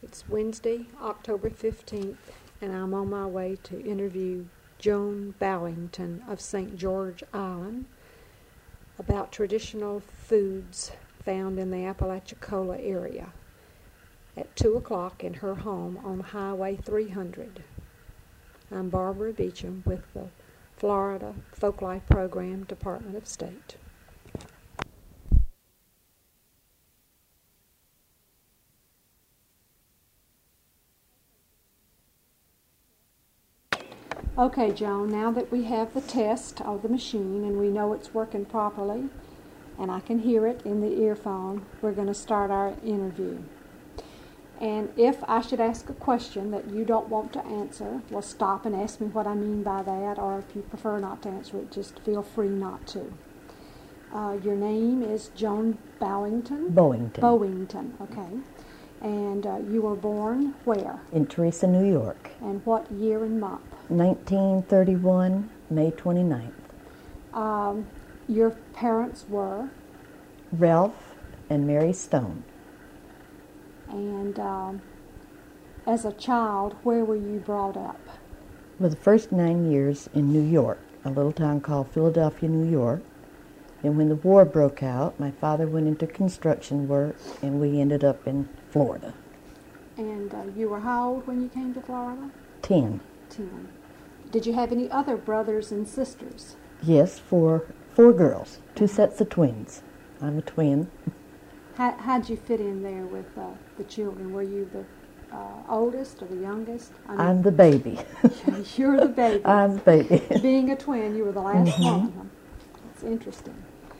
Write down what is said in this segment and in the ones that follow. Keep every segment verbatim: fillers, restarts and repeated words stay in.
It's Wednesday, October fifteenth, and I'm on my way to interview Joan Bowington of Saint George Island about traditional foods found in the Apalachicola area at two o'clock in her home on Highway three hundred. I'm Barbara Beecham with the Florida Folklife Program, Department of State. Okay, Joan, now that we have the test of the machine and we know it's working properly and I can hear it in the earphone, we're going to start our interview. And if I should ask a question that you don't want to answer, well, stop and ask me what I mean by that, or if you prefer not to answer it, just feel free not to. Uh, your name is Joan Bowington? Bowington. Bowington, okay. And uh, you were born where? In Teresa, New York. And what year and month? nineteen thirty-one, May twenty-ninth. Um, your parents were? Ralph and Mary Stone. And um, as a child, where were you brought up? For the first nine years in New York, a little town called Philadelphia, New York. And when the war broke out, my father went into construction work, and we ended up in Florida. And uh, you were how old when you came to Florida? Ten. Ten. Did you have any other brothers and sisters? Yes, four, four girls, two sets of twins. I'm a twin. How, how'd you fit in there with uh, the children? Were you the uh, oldest or the youngest? I mean, I'm the baby. You're the baby. I'm the baby. Being a twin, you were the last Mm-hmm. one. That's interesting.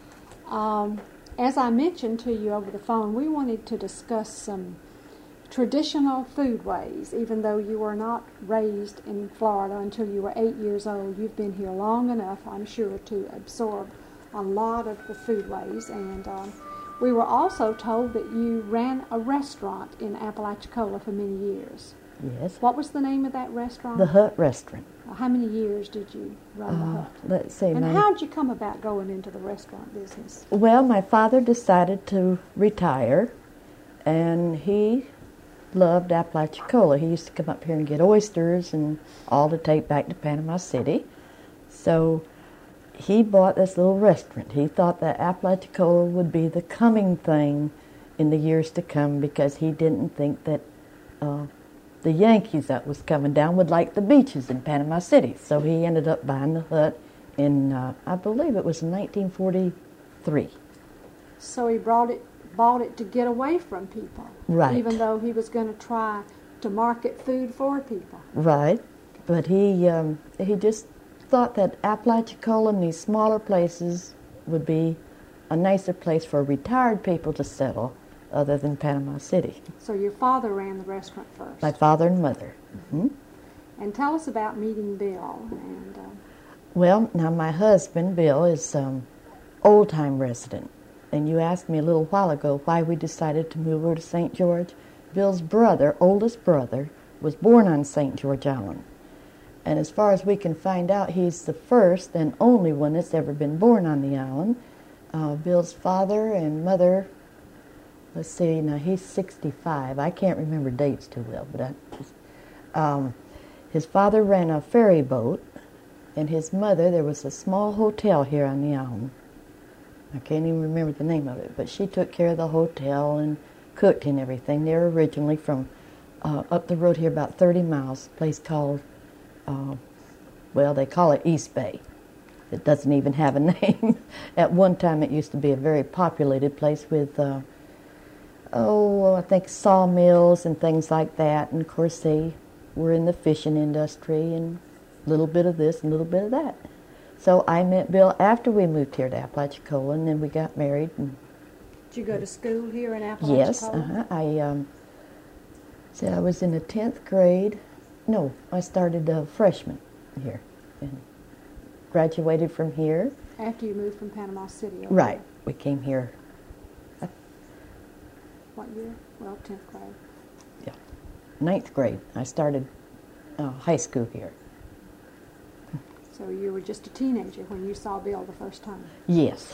Um, as I mentioned to you over the phone, we wanted to discuss some traditional foodways. Even though you were not raised in Florida until you were eight years old, you've been here long enough, I'm sure, to absorb a lot of the foodways. And um, we were also told that you ran a restaurant in Apalachicola for many years. Yes. What was the name of that restaurant? The Hut Restaurant. How many years did you run the Uh, Hut? let's see. And my, how did you come about going into the restaurant business? Well, my father decided to retire, and he loved Apalachicola. He used to come up here and get oysters and all to take back to Panama City. So he bought this little restaurant. He thought that Apalachicola would be the coming thing in the years to come, because he didn't think that uh, the Yankees that was coming down would like the beaches in Panama City. So he ended up buying the Hut in, uh, I believe it was nineteen forty-three. So he brought it, bought it to get away from people. Right. Even though he was going to try to market food for people. Right. But he um, he just thought that Apalachicola and these smaller places would be a nicer place for retired people to settle other than Panama City. So your father ran the restaurant first. My father and mother. Mm-hmm. And tell us about meeting Bill. And uh, Well, now my husband, Bill, is um, old-time resident. And you asked me a little while ago why we decided to move over to Saint George. Bill's brother, oldest brother, was born on Saint George Island. And as far as we can find out, he's the first and only one that's ever been born on the island. Uh, Bill's father and mother, let's see, now he's sixty-five. I can't remember dates too well, but I just, um, his father ran a ferry boat, and his mother, there was a small hotel here on the island. I can't even remember the name of it, but she took care of the hotel and cooked and everything. They're originally from uh, up the road here about thirty miles, a place called, uh, well, they call it East Bay. It doesn't even have a name. At one time it used to be a very populated place with, uh, oh, I think sawmills and things like that. And of course they were in the fishing industry and a little bit of this and a little bit of that. So I met Bill after we moved here to Apalachicola, and then we got married. And did you go to school here in Apalachicola? yes, uh-huh. I um, see, I was in the tenth grade. No, I started a freshman here and graduated from here. After you moved from Panama City. Okay. Right, we came here. What year? Well, tenth grade. Yeah, ninth grade. I started uh, high school here. So you were just a teenager when you saw Bill the first time. Yes.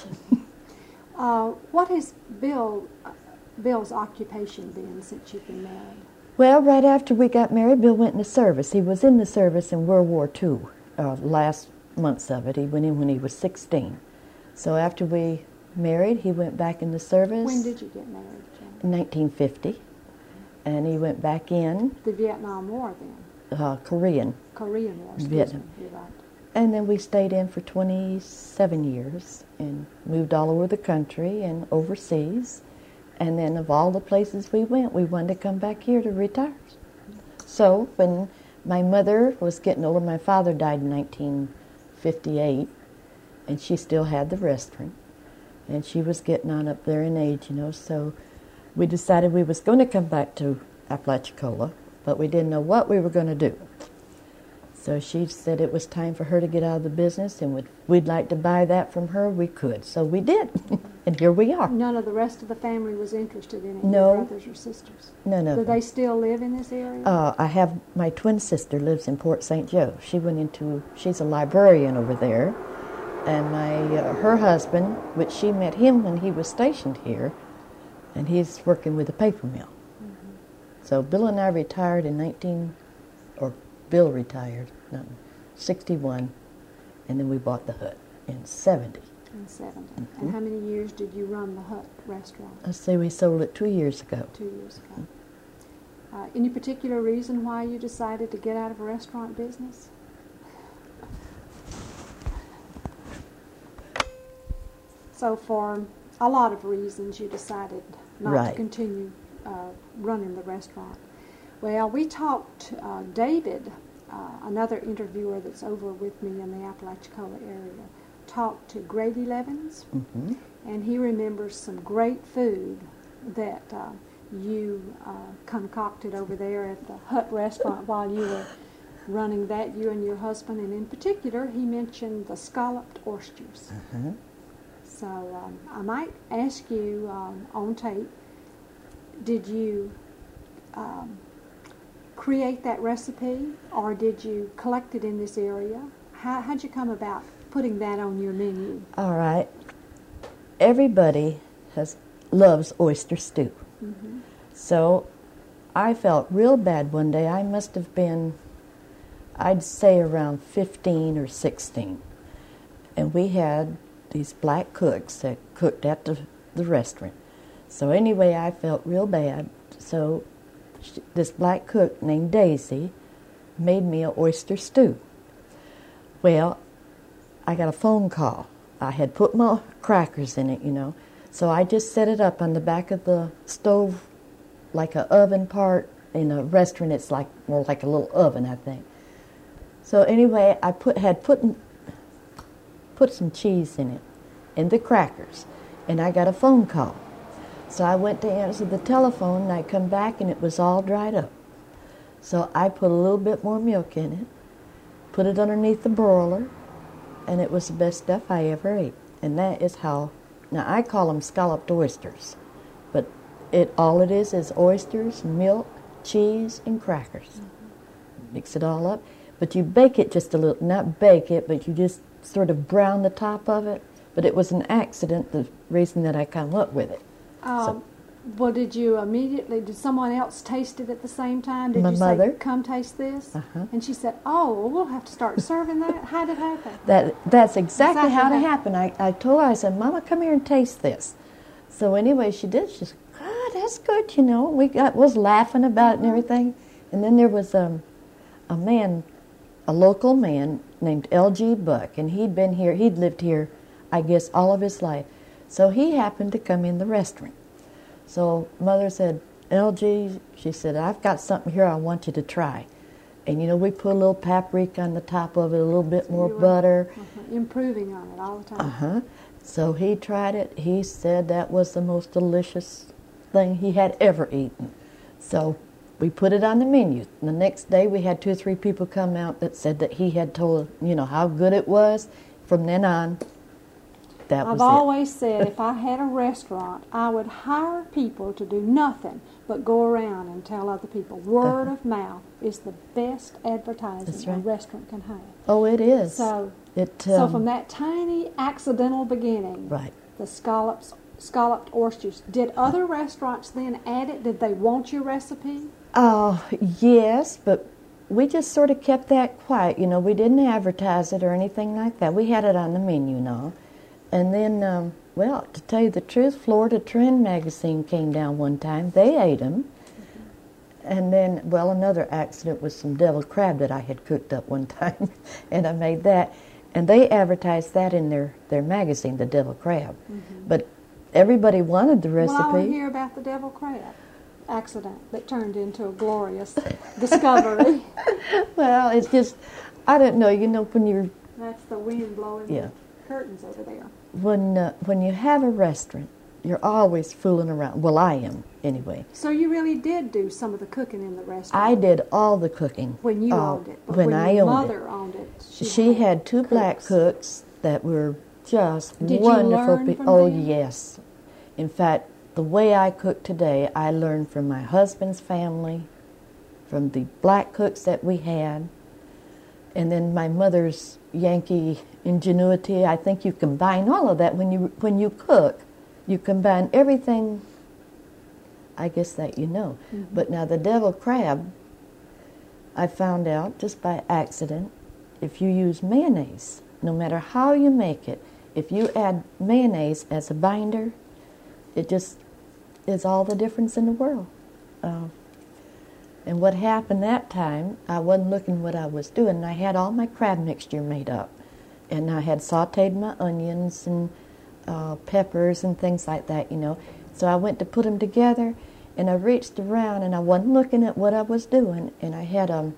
Uh, what has Bill, uh, Bill's occupation been since you've been married? Well, right after we got married, Bill went in the service. He was in the service in World War Two, uh, last months of it. He went in when he was sixteen. So after we married, he went back in the service. When did you get married, Jane? In nineteen fifty. And he went back in. The Vietnam War then? Uh, Korean. Korean War, excuse Vietnam. me. You're right. And then we stayed in for twenty-seven years and moved all over the country and overseas. And then of all the places we went, we wanted to come back here to retire. So when my mother was getting older, my father died in nineteen fifty-eight, and she still had the restaurant. And she was getting on up there in age, you know, so we decided we was going to come back to Apalachicola, but we didn't know what we were going to do. So she said it was time for her to get out of the business, and would, we'd like to buy that from her, we could. So we did, and here we are. None of the rest of the family was interested in it, No. your brothers or sisters? None of Do them. they still live in this area? Uh, I have, my twin sister lives in Port Saint Joe. She went into, she's a librarian over there. And my uh, her husband, which she met him when he was stationed here, and he's working with a paper mill. Mm-hmm. So Bill and I retired in nineteen, or Bill retired, no, sixty-one, and then we bought the hut in seventy. In seventy. Mm-hmm. And how many years did you run the Hut restaurant? Let's say we sold it two years ago. Two years ago. Uh, any particular reason why you decided to get out of a restaurant business? So for a lot of reasons, you decided not Right. to continue uh, running the restaurant. Well, we talked, uh, David, uh, another interviewer that's over with me in the Apalachicola area, talked to Grady Levins, Mm-hmm. and he remembers some great food that uh, you uh, concocted over there at the Hut restaurant while you were running that, you and your husband, and in particular, he mentioned the scalloped oysters. Uh-huh. So um, I might ask you um, on tape, did you um, create that recipe, or did you collect it in this area? How, how'd you come about putting that on your menu? All right. Everybody has loves oyster stew. Mm-hmm. So I felt real bad one day. I must have been, I'd say around fifteen or sixteen. And we had these black cooks that cooked at the, the restaurant. So anyway, I felt real bad. So she, this black cook named Daisy made me an oyster stew. Well, I got a phone call. I had put my crackers in it, you know. So I just set it up on the back of the stove like an oven part. In a restaurant, it's like more like a little oven, I think. So anyway, I put had put put some cheese in it, and the crackers, and I got a phone call. So I went to answer the telephone, and I come back, and it was all dried up. So I put a little bit more milk in it, put it underneath the broiler, and it was the best stuff I ever ate. And that is how, now I call them scalloped oysters, but it all it is is oysters, milk, cheese, and crackers. Mm-hmm. Mix it all up, but you bake it just a little, not bake it, but you just sort of brown the top of it. But it was an accident, the reason that I come up with it. Um, So- well, did you immediately, did someone else taste it at the same time? Did My you mother. say, come taste this? Uh-huh. And she said, oh, well, we'll have to start serving that. How did it happen? That that's exactly, Exactly how it how- happened. I, I told her, I said, Mama, come here and taste this. So anyway, she did. She said, God, that's good, you know. We got was laughing about it and everything. And then there was um, a man, a local man named L G Buck, and he'd been here, he'd lived here, I guess, all of his life. So he happened to come in the restaurant. So Mother said, L G, she said, I've got something here I want you to try. And, you know, we put a little paprika on the top of it, a little bit more You were, butter. uh-huh, improving on it all the time. Uh-huh. So he tried it. He said that was the most delicious thing he had ever eaten. So we put it on the menu. The next day we had two or three people come out that said that he had told, you know, how good it was. From then on, that I've was always said if I had a restaurant, I would hire people to do nothing but go around and tell other people. Word Uh-huh. of mouth is the best advertising That's a right. restaurant can have. it. Oh, it is. So, it, so um, from that tiny accidental beginning, Right. the scallops, scalloped oysters. Did other restaurants then add it? Did they want your recipe? Uh, yes, but we just sort of kept that quiet. You know, we didn't advertise it or anything like that. We had it on the menu now. And then, um, well, to tell you the truth, Florida Trend magazine came down one time. They ate them. Mm-hmm. And then, well, another accident was some deviled crab that I had cooked up one time, and I made that. And they advertised that in their, their magazine, the deviled crab. Mm-hmm. But everybody wanted the recipe. Well, I want to hear about the deviled crab accident that turned into a glorious discovery. Well, it's just, I don't know, you know, when you're... That's the wind blowing yeah. the curtains over there. When, uh, when you have a restaurant, you're always fooling around. Well, I am, anyway. So you really did do some of the cooking in the restaurant? I did all the cooking. When you uh, owned it? But when, when I your owned mother it. owned it, she, she had, had two cooks. black cooks that were just did wonderful people. Oh, them? yes. In fact, the way I cook today, I learned from my husband's family, from the black cooks that we had, and then my mother's Yankee ingenuity. I think you combine all of that when you when you cook. You combine everything, I guess, that you know. Mm-hmm. But now the deviled crab, I found out just by accident, if you use mayonnaise, no matter how you make it, if you add mayonnaise as a binder, it just is all the difference in the world. Uh, and what happened that time, I wasn't looking what I was doing. I had all my crab mixture made up. And I had sauteed my onions and uh, peppers and things like that, you know. So I went to put them together, and I reached around, and I wasn't looking at what I was doing. And I had a,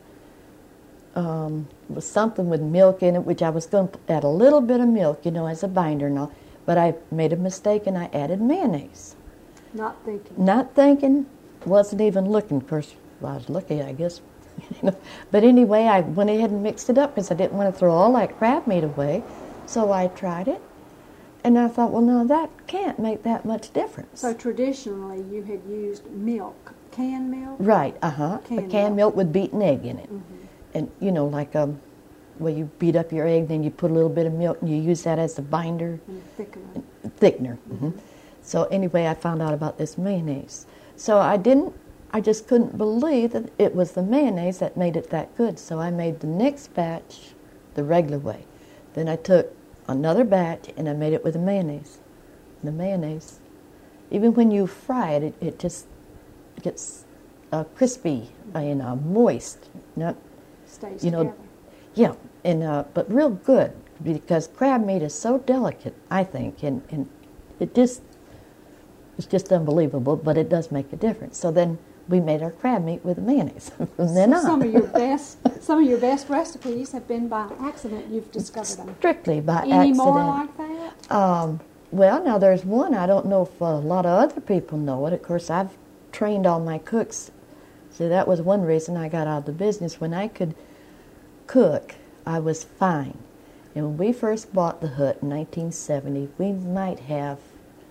um, was something with milk in it, which I was going to add a little bit of milk, you know, as a binder and all. But I made a mistake, and I added mayonnaise. Not thinking. Not thinking, wasn't even looking. Of course, well, I was looking, I guess. But anyway, I went ahead and mixed it up because I didn't want to throw all that crab meat away. So I tried it, and I thought, well, no, that can't make that much difference. So traditionally, you had used milk, canned milk? Right, uh-huh. Canned a canned milk. milk with beaten egg in it. Mm-hmm. And, you know, like um, where you beat up your egg, then you put a little bit of milk, and you use that as a binder. And thickener. Thickener. Mm-hmm. So anyway, I found out about this mayonnaise. So I didn't, I just couldn't believe that it was the mayonnaise that made it that good. So I made the next batch the regular way. Then I took another batch and I made it with the mayonnaise. The mayonnaise, even when you fry it, it, it just gets uh, crispy, uh, you know, moist. Not, Stays you know, together. Yeah, and uh, but real good because crab meat is so delicate, I think, and, and it just it's just unbelievable. But it does make a difference. So then we made our crab meat with the mayonnaise. From then on. Some of your best, some of your best recipes have been by accident. You've discovered them. Strictly by Any accident. Any more like that? Um, well, now there's one. I don't know if a lot of other people know it. Of course, I've trained all my cooks. See, that was one reason I got out of the business. When I could cook, I was fine. And when we first bought the hut in nineteen seventy, we might have,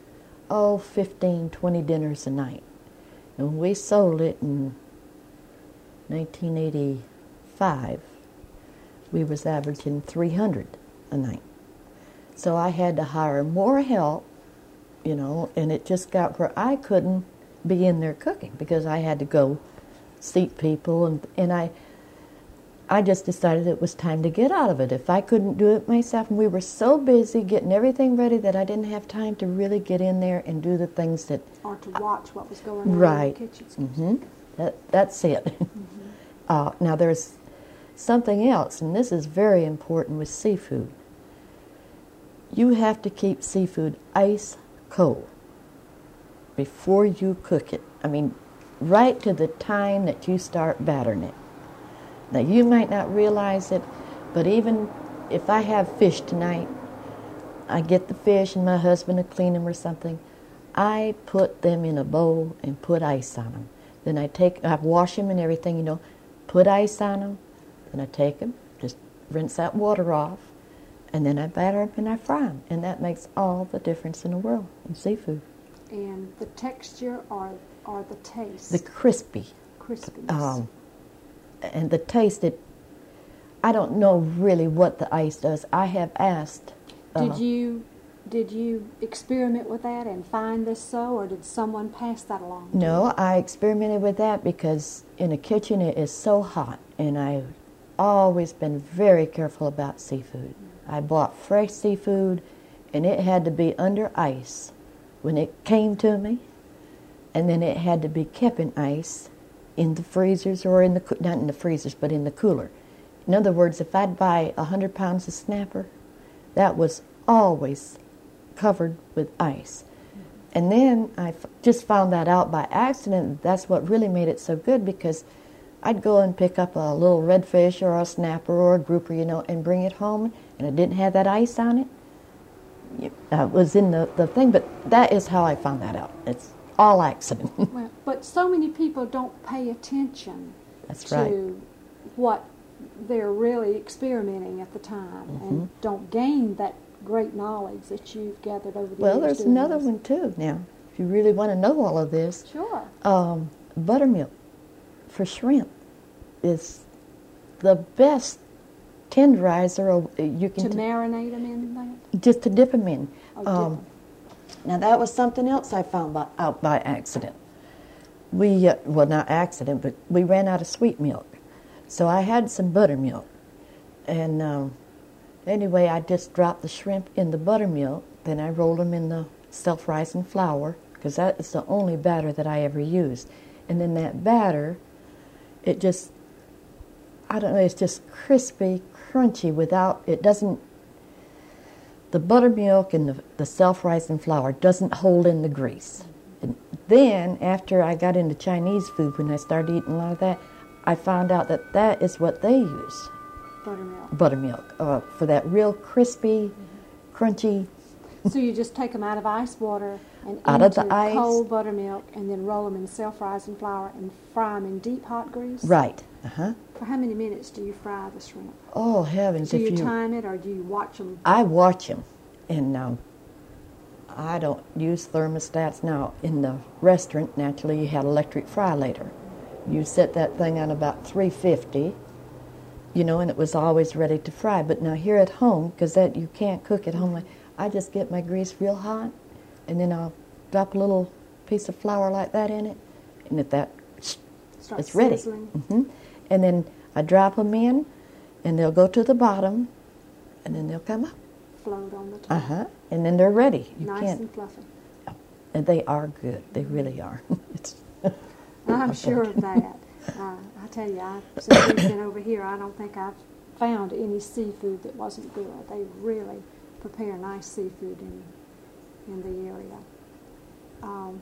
oh, fifteen, twenty dinners a night. And when we sold it in nineteen eighty-five, we was averaging three hundred a night. So I had to hire more help, you know, and it just got where I couldn't be in there cooking because I had to go seat people, and, and I I just decided it was time to get out of it. If I couldn't do it myself, and we were so busy getting everything ready that I didn't have time to really get in there and do the things that... Or to watch what was going on right. in the kitchen. Mm-hmm. That, that's it. Mm-hmm. uh, now there's something else, and this is very important with seafood. You have to keep seafood ice cold before you cook it. I mean, right to the time that you start battering it. Now, you might not realize it, but even if I have fish tonight, I get the fish and my husband will clean them or something, I put them in a bowl and put ice on them. Then I take, I wash them and everything, you know, put ice on them, then I take them, just rinse that water off, and then I batter them and I fry them. And that makes all the difference in the world in seafood. And the texture or, or the taste? The crispy. Crispiness. Um, and the taste, it, I don't know really what the ice does. I have asked. Did uh, you did you experiment with that and find this so, or did someone pass that along? No, I experimented with that because in the kitchen it is so hot, and I've always been very careful about seafood. I bought fresh seafood, and it had to be under ice when it came to me, and then it had to be kept in ice in the freezers or in the, not in the freezers, but in the cooler. In other words, if I'd buy a hundred pounds of snapper, that was always covered with ice. And then I f- just found that out by accident. That's what really made it so good, because I'd go and pick up a little redfish or a snapper or a grouper, you know, and bring it home, and it didn't have that ice on it. It uh, was in the, the thing, but that is how I found that out. It's all accident. Well, but so many people don't pay attention That's to right. what they're really experimenting at the time, Mm-hmm. and don't gain that great knowledge that you've gathered over the Well, years. there's doing another this. one too now. If you really want to know all of this, Sure. um, buttermilk for shrimp is the best tenderizer. Or you can To t- marinate them in that? just to dip them in. Oh, dip Um, 'em. Now that was something else I found by, out by accident. We uh, well, not accident, but we ran out of sweet milk, so I had some buttermilk, and um, anyway, I just dropped the shrimp in the buttermilk. Then I rolled them in the self-rising flour, because that is the only batter that I ever used. And then that batter, it just, I don't know, it's just crispy, crunchy without, it doesn't, the buttermilk and the, the self-rising flour doesn't hold in the grease. And then, after I got into Chinese food, when I started eating a lot of that, I found out that that is what they use, Buttermilk. buttermilk, uh, for that real crispy, crunchy. So you just take them out of ice water and Out into of the ice. cold buttermilk, and then roll them in self-rising flour and fry them in deep hot grease? Right. Uh-huh. For how many minutes do you fry the shrimp? Oh, heavens. Do if you you time it, or do you watch them? I watch them, and um, I don't use thermostats now. In the restaurant, naturally, you had electric fry later. You set that thing on about three fifty, you know, and it was always ready to fry. But now here at home, because that you can't cook at home, I just get my grease real hot, and then I'll drop a little piece of flour like that in it, and if that Start it's ready. sizzling? hmm And then I drop them in, and they'll go to the bottom, and then they'll come up. Float on the top. Uh huh. And then they're ready. You Nice can't. and fluffy. And they are good. They really are. it's. I'm sure of that. Uh, I tell you, I, since we've been over here, I don't think I've found any seafood that wasn't good. They really prepare nice seafood in in the area. Um,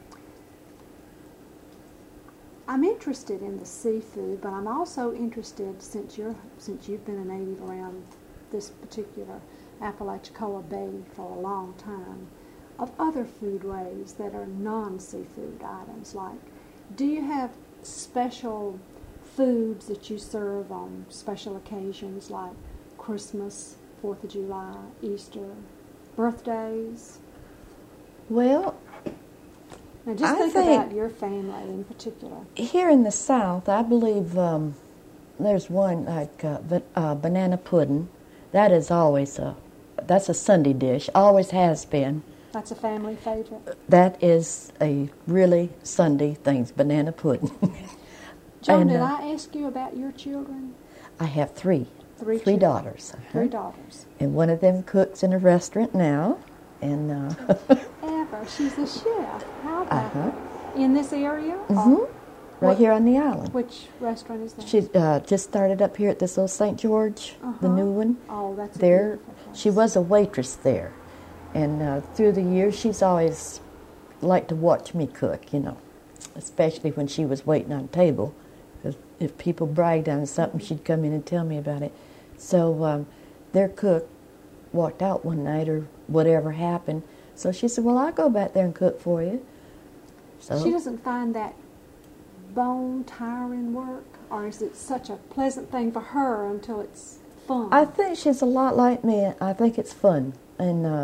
I'm interested in the seafood, but I'm also interested, since you're since you've been a native around this particular Apalachicola Bay for a long time, of other foodways that are non-seafood items. Like, do you have special foods that you serve on special occasions like Christmas, Fourth of July, Easter, birthdays? Well, Now just I think, think- about your family in particular. here in the South, I believe um, there's one like uh, ba- uh, banana pudding. That is always a. That's a Sunday dish. Always has been. That's a family favorite. That is a really Sunday thing. Banana pudding. Joan, And, did uh, I ask you about your children? I have three. Three Three children. daughters. Uh-huh. Three daughters. And one of them cooks in a restaurant now. And uh, Ever. She's a chef. How about Uh-huh. that? In this area? Mhm. Or right what- here on the island. Which restaurant is that? She uh, just started up here at this old Saint George, the Uh-huh. new one. Oh, that's a There, beautiful place. she was a waitress there, and uh, through the years, she's always liked to watch me cook. You know, especially when she was waiting on table. If, if people bragged on something, she'd come in and tell me about it. So um, their cook walked out one night, or whatever happened. So she said, "Well, I'll go back there and cook for you." So She doesn't find that bone tiring work, or is it such a pleasant thing for her until it's fun? I think she's a lot like me. I think it's fun. And, uh,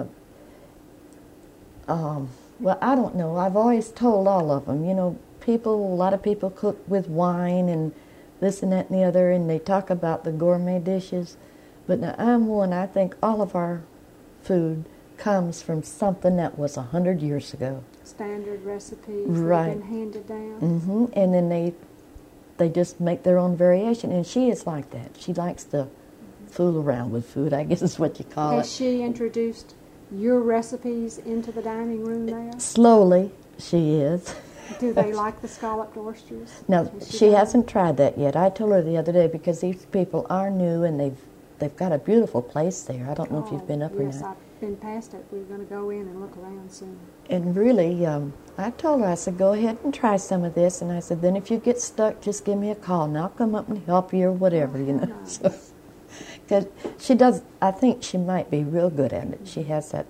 um, well, I don't know. I've always told all of them, you know, people, a lot of people cook with wine and this and that and the other, and they talk about the gourmet dishes. But now I'm one, I think all of our food comes from something that was a hundred years ago. Standard recipes Right. that have been handed down. hmm And then they they just make their own variation, and she is like that. She likes to fool around with food, I guess is what you call Has it. she introduced your recipes into the dining room there? Slowly, she is. Do they like the scalloped oysters? Now, Has she done it? hasn't tried that yet. I told her the other day because these people are new and they've they've got a beautiful place there. I don't know if you've been up oh, or yes, not. I've been past it. We're going to go in and look around soon. And really, um, I told her, I said, go ahead and try some of this. And I said, then if you get stuck, just give me a call and I'll come up and help you or whatever, you know. Nice. So, because she does, I think she might be real good at it. She has that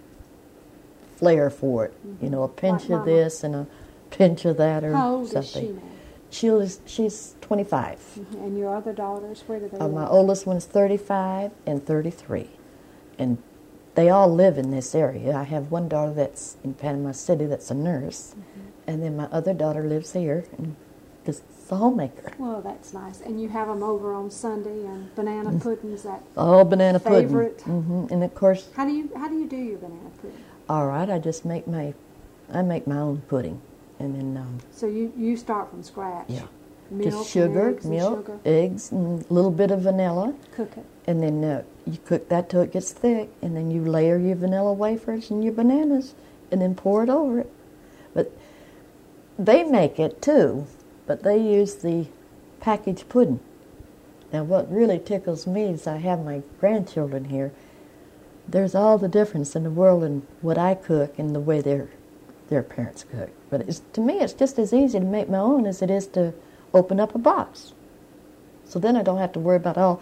flair for it, you know, a pinch Like of Mama. this and a pinch of that or How old something. is she now? She was, she's twenty-five. Mhm. And your other daughters, where do they Uh, live? my oldest one's thirty-five and thirty-three. And they all live in this area. I have one daughter that's in Panama City that's a nurse. Mm-hmm. And then my other daughter lives here and is a homemaker. Well, that's nice. And you have them over on Sunday, and banana pudding's that. Oh, banana Favorite. pudding. hmm And of course, How do you how do you do your banana pudding? all right, I just make my, I make my own pudding. And then, um, So you, you start from scratch. yeah, Milk just sugar, and eggs milk, and sugar. eggs, and a little bit of vanilla. Cook it. And then uh, you cook that till it gets thick, and then you layer your vanilla wafers and your bananas, and then pour it over it. But they make it too, but they use the packaged pudding. Now what really tickles me is I have my grandchildren here. There's all the difference in the world in what I cook and the way their their parents cook. But it's, to me, it's just as easy to make my own as it is to open up a box. So then I don't have to worry about all.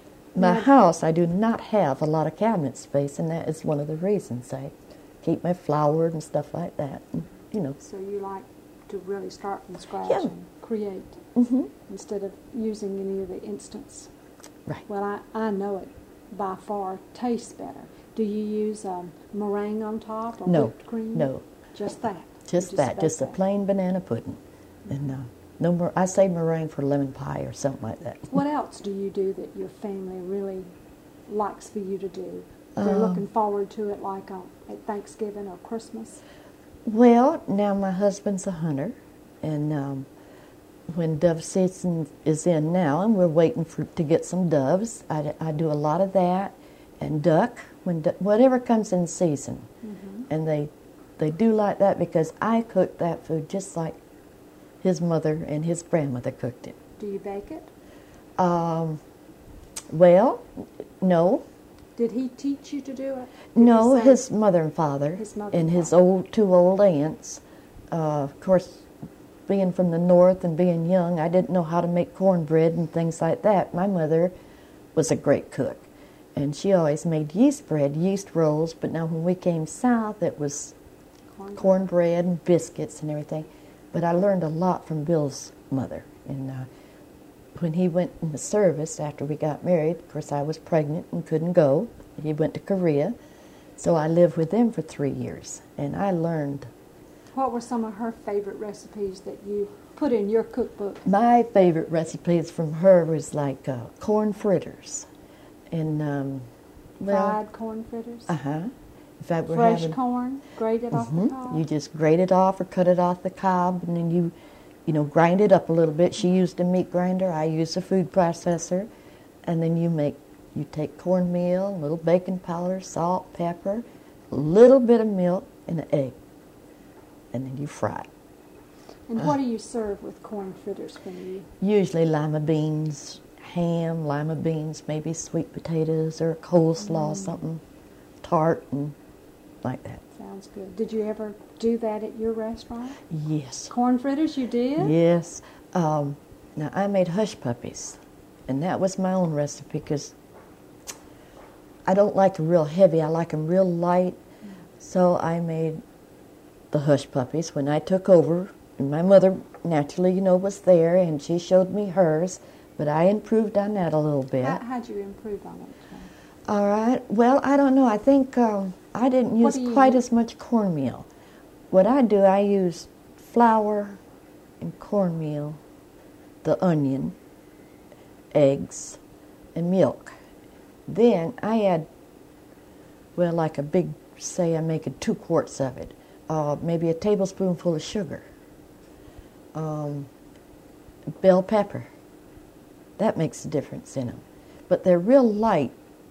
My Yeah. house, I do not have a lot of cabinet space, and that is one of the reasons I keep my flour and stuff like that. And, you know. So you like to really start from scratch Yeah. and create hmm instead of using any of the instants. Right. Well, I, I know it by far tastes better. Do you use um, meringue on top or No, whipped cream? no, Just that. just You that, bake just a that. plain banana pudding, and uh, no more. I say meringue for lemon pie or something like that. What else do you do that your family really likes for you to do? They're Um, looking forward to it, like on, at Thanksgiving or Christmas. Well, now my husband's a hunter, and um, when dove season is in now, and we're waiting for to get some doves, I, I do a lot of that, and duck when du- whatever comes in season, Mm-hmm. and they they do like that because I cook that food just like his mother and his grandmother cooked it. Do you bake it? Um, well, no, Did he teach you to do it? Did no, he say- his mother and father, His mother and and his father. old two old aunts. Uh, of course, being from the north and being young, I didn't know how to make cornbread and things like that. My mother was a great cook, and she always made yeast bread, yeast rolls. But now when we came south, it was Corn- cornbread and biscuits and everything. But I learned a lot from Bill's mother. And uh, when he went in the service after we got married, of course I was pregnant and couldn't go. He went to Korea. So I lived with them for three years. And I learned, What were some of her favorite recipes that you put in your cookbook? my favorite recipes from her was like uh, corn fritters. And, um, well, Fried corn fritters? uh-huh. In fact, we're Fresh having... corn, grated off the Mhm. cob? You just grate it off or cut it off the cob, and then you, you know, grind it up a little bit. She used a meat grinder. I used a food processor, and then you make, you take cornmeal, a little baking powder, salt, pepper, a little bit of milk, and an egg, and then you fry it. And Uh. what do you serve with corn fritters when you... Usually lima beans, ham, lima beans, maybe sweet potatoes or coleslaw, Mm. something tart and like that. Sounds good. Did you ever do that at your restaurant? Yes. Corn fritters, you did? Yes. Um, now, I made hush puppies, and that was my own recipe because I don't like them real heavy. I like them real light. So I made the hush puppies when I took over. And my mother, naturally, you know, was there, and she showed me hers, but I improved on that a little bit. How, how'd you improve on it? All right. Well, I don't know. I think um, I didn't What use do you quite use? as much cornmeal. What I do, I use flour and cornmeal, the onion, eggs, and milk. Then I add, well, like a big say I'm making two quarts of it, uh, maybe a tablespoonful of sugar, um, bell pepper. That makes a difference in them. But they're real light,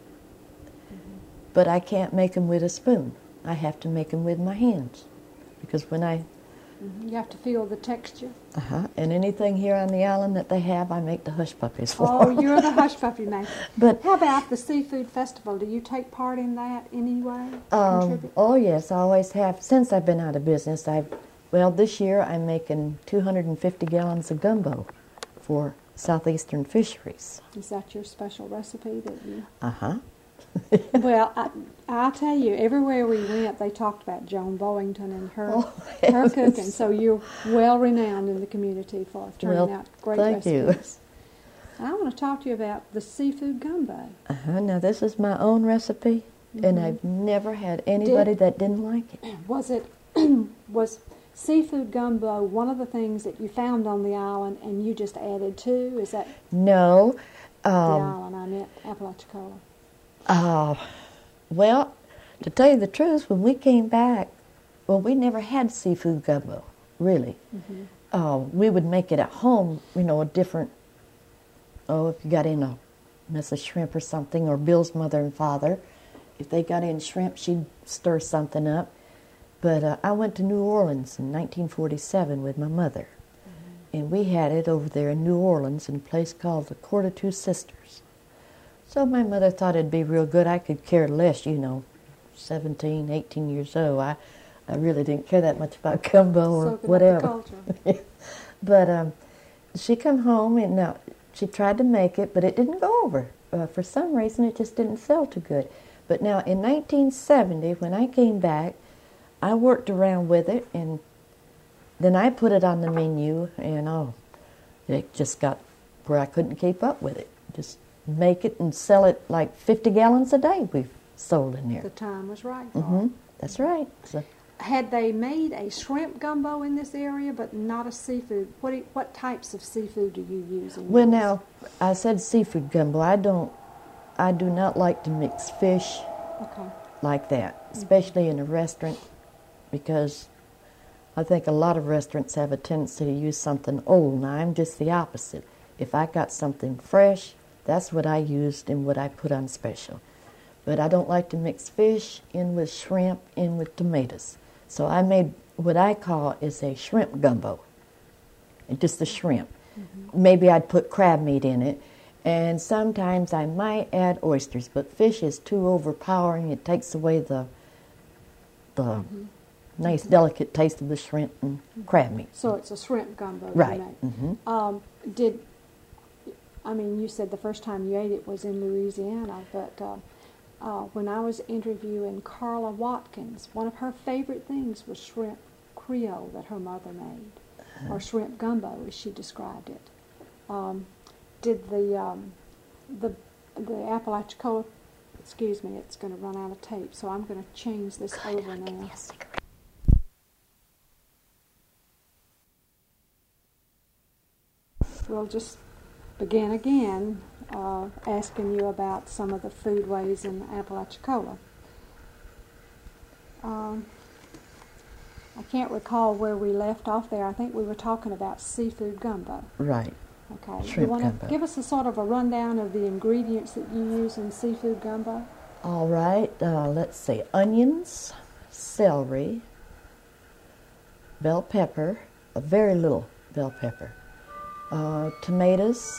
mm-hmm. but I can't make them with a spoon. I have to make them with my hands, because when I... Mm-hmm. You have to feel the texture. Uh-huh. And anything here on the island that they have, I make the hush puppies for. Oh, you're the hush puppy maker. But how about the seafood festival? Do you take part in that anyway? Um, Contribute? Oh, yes, I always have. Since I've been out of business, I've, well, this year I'm making two hundred fifty gallons of gumbo for Southeastern Fisheries. Is that your special recipe that you... Uh-huh. Well, I, I'll tell you, everywhere we went, they talked about Joan Bollington and her Oh, her cooking. So you're well renowned in the community for turning Well, out great thank recipes. I want to talk to you about the seafood gumbo. Uh-huh. Now, this is my own recipe, mm-hmm. and I've never had anybody Did, that didn't like it. Was it was seafood gumbo one of the things that you found on the island and you just added to? Is that no? Um, the island I meant, Apalachicola. Uh, well, to tell you the truth, when we came back, well, we never had seafood gumbo, really. Mm-hmm. Uh, we would make it at home, you know, a different, oh, if you got in a mess of shrimp or something, or Bill's mother and father, if they got in shrimp, she'd stir something up. But uh, I went to New Orleans in nineteen forty-seven with my mother, mm-hmm. and we had it over there in New Orleans in a place called the Court of Two Sisters. So my mother thought it'd be real good. I could care less, you know, seventeen, eighteen years old. I, I really didn't care that much about gumbo or Soaking whatever. Up the culture. But um, she come home and now she tried to make it, but it didn't go over. Uh, for some reason, it just didn't sell too good. But now in nineteen seventy, when I came back, I worked around with it, and then I put it on the menu, and oh, it just got where I couldn't keep up with it. Just make it and sell it like fifty gallons a day we've sold in there. The time was right for mm-hmm. it. That's right. So, had they made a shrimp gumbo in this area, but not a seafood? What do you, what types of seafood do you use in well, yours? now, I said seafood gumbo. I don't, I do not like to mix fish okay. like that, especially mm-hmm. in a restaurant, because I think a lot of restaurants have a tendency to use something old, and I'm just the opposite. If I got something fresh, that's what I used and what I put on special. But I don't like to mix fish in with shrimp, in with tomatoes. So I made what I call is a shrimp gumbo. And just the shrimp. Mm-hmm. Maybe I'd put crab meat in it. And sometimes I might add oysters, but fish is too overpowering. It takes away the the mm-hmm. nice, mm-hmm. delicate taste of the shrimp and mm-hmm. crab meat. So it's a shrimp gumbo. Right. You make. Mm-hmm. Um, did I mean, you said the first time you ate it was in Louisiana, but uh, uh, when I was interviewing Carla Watkins, one of her favorite things was shrimp Creole that her mother made, uh-huh. or shrimp gumbo, as she described it. Um, did the um, the the Apalachicola? Excuse me, it's going to run out of tape, so I'm going to change this Good, over now. We'll just begin again, uh, asking you about some of the foodways in Apalachicola. Um, I can't recall where we left off there. I think we were talking about seafood gumbo. Right. Okay. Shrimp you want gumbo. to give us a sort of a rundown of the ingredients that you use in seafood gumbo? All right. Uh, let's see. Onions, celery, bell pepper, a very little bell pepper, uh, tomatoes,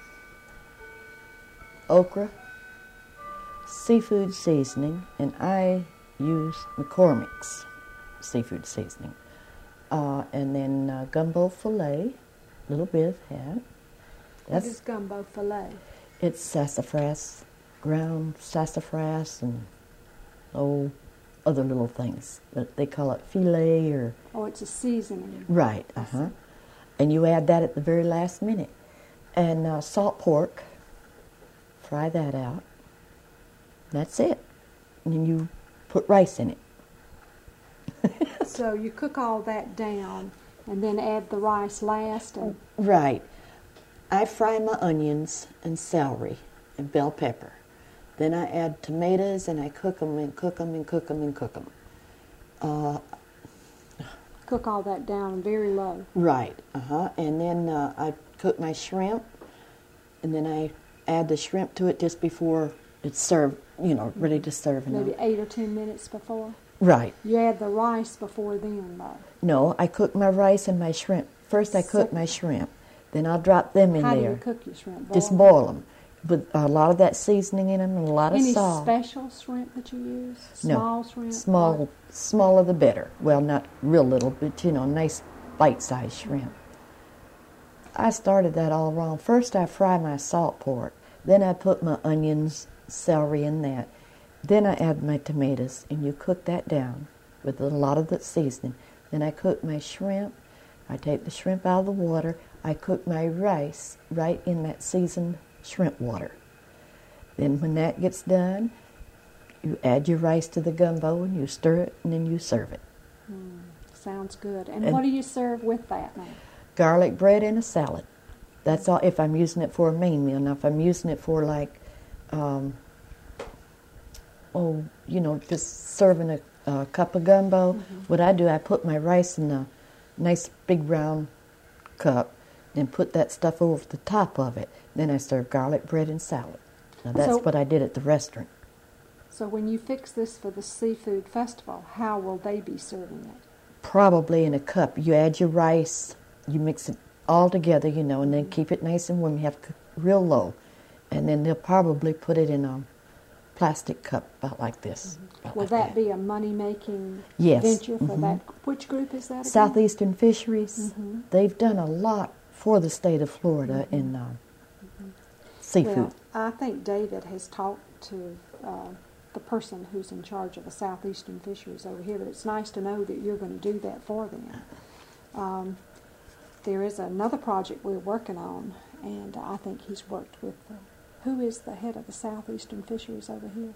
okra, seafood seasoning, and I use McCormick's seafood seasoning. Uh, and then uh, gumbo filet, a little bit of that. That's, what is gumbo filet? It's sassafras, ground sassafras, and oh, other little things. But they call it filet or... Oh, it's a seasoning. Right, uh-huh. And you add that at the very last minute. And uh, salt pork, fry that out. That's it. And then you put rice in it. So you cook all that down and then add the rice last? And Right. I fry my onions and celery and bell pepper. Then I add tomatoes, and I cook them and cook them and cook them and cook them. Uh, Cook all that down very low. right, uh-huh. And then uh, I cook my shrimp, and then I add the shrimp to it just before it's served, you know, ready to serve. Maybe Now. eight or ten minutes before. Right. You add the rice before then, though. No, I cook my rice and my shrimp. First I cook So- my shrimp. Then I'll drop them in How there. do you cook your shrimp? Just them? boil them. With a lot of that seasoning in them and a lot of Any salt. special shrimp that you use? No. Small shrimp? Small, smaller the better. Well, not real little, but you know, nice bite-sized shrimp. I started that all wrong. First I fry my salt pork. Then I put my onions, celery in that. Then I add my tomatoes, and you cook that down with a lot of the seasoning. Then I cook my shrimp. I take the shrimp out of the water. I cook my rice right in that seasoned shrimp water. Then when that gets done, you add your rice to the gumbo and you stir it and then you serve it. Mm, sounds good. And, And- what do you serve with that now? Garlic bread and a salad. That's all if I'm using it for a main meal. Now if I'm using it for like, um, oh, you know, just serving a, a cup of gumbo, Mm-hmm. what I do, I put my rice in a nice big round cup and put that stuff over the top of it. Then I serve garlic bread and salad. Now that's So- what I did at the restaurant. So when you fix this for the seafood festival, how will they be serving it? Probably in a cup. You add your rice, you mix it all together, you know, and then keep it nice and warm. You have to cook real low. And then they'll probably put it in a plastic cup about like this. about Will like that be a money-making Yes. venture for Mhm. that? Which group is that again? Southeastern Fisheries, Mhm. they've done a lot for the state of Florida in uh, seafood. Well, I think David has talked to uh, the person who's in charge of the Southeastern Fisheries over here, but it's nice to know that you're going to do that for them. Um, there is another project we're working on, and I think he's worked with, uh, who is the head of the Southeastern Fisheries over here?